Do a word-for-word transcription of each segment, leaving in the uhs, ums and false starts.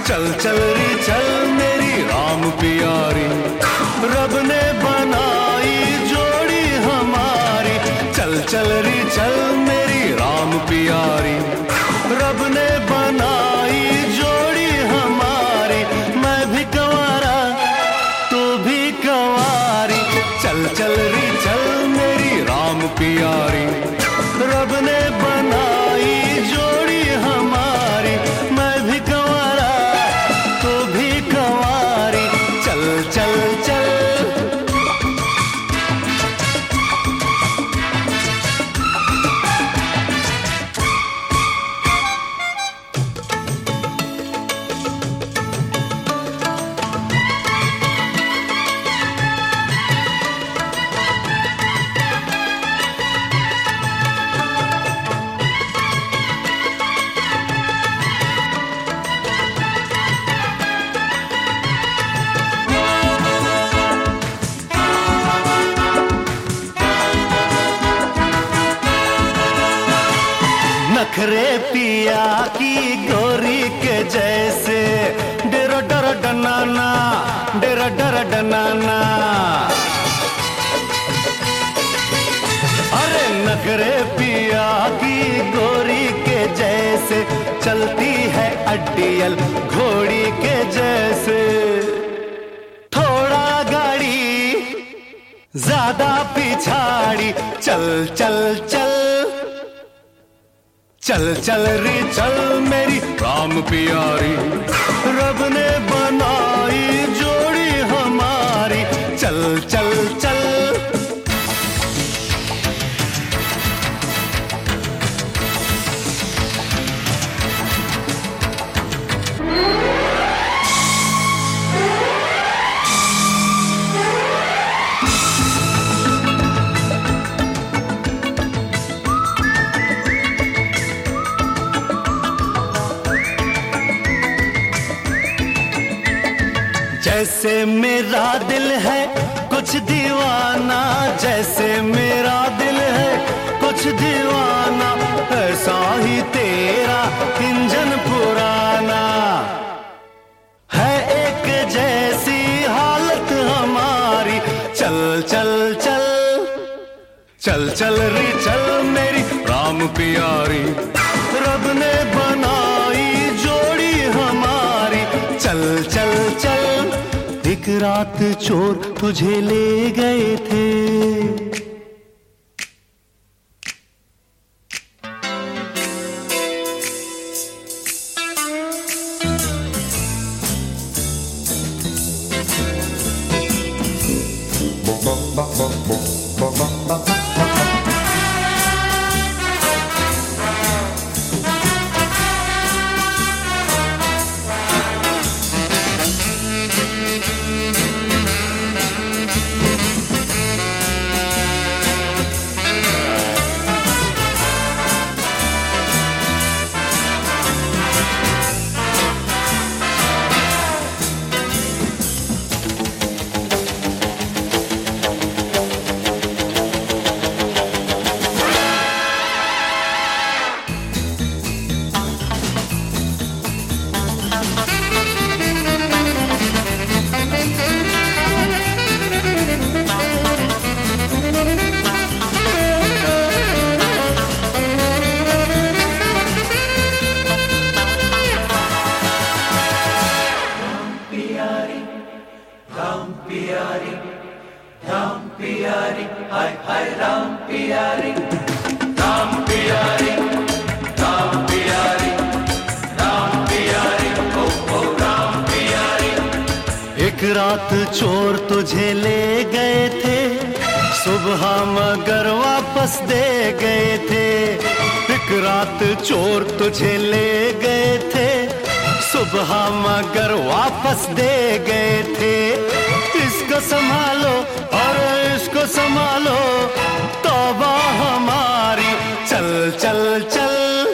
चल चल री चल मेरी राम प्यारी, रब ने बनाई जोड़ी हमारी। चल चल री चल मेरी राम प्यारी, रब ने बनाई जोड़ी हमारी। मैं भी कंवारा तू भी कंवारी, चल चल री चल मेरी राम प्यारी, रब ने बनाई जोड़ी हमारी। मैं भी कंवारा तू भी कंवारी, चल चल चल। नखरे पिया की गोरी के जैसे, डेरा डरा डनाना डेरा डरा डनाना। अरे नखरे पिया की गोरी के जैसे, चलती है अड्डियल घोड़ी के जैसे। थोड़ा गाड़ी ज्यादा पिछाड़ी, चल चल चल। चल चल री चल मेरी राम प्यारी, रब ने बनाई जोड़ी हमारी। चल चल चल। जैसे मेरा दिल है कुछ दीवाना, जैसे मेरा दिल है कुछ दीवाना, ऐसा ही तेरा इंजन पुराना है। एक जैसी हालत हमारी, चल चल चल। चल चल री चल मेरी राम प्यारी, रब ने बनाई जोड़ी हमारी। चल चल चल। एक रात चोर तुझे ले गए थे, हाय हाय राम प्यारी, राम प्यारी, राम प्यारी, राम प्यारी, ओ ओ राम प्यारी। एक रात चोर तुझे ले गए थे, सुबह मगर वापस दे गए थे। एक रात चोर तुझे ले गए थे, सुबह मगर वापस दे गए थे। इसको संभालो और इसको संभालो, तौबा हमारी। चल चल चल।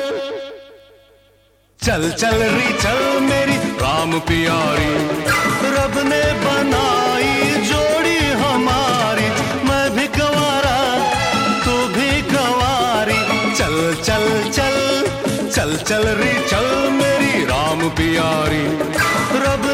चल चल री चल मेरी राम प्यारी, रब ने बनाई जोड़ी हमारी। मैं भी कंवारा तू भी कंवारी, चल चल चल। चल चल चल री चल मेरी राम प्यारी, रब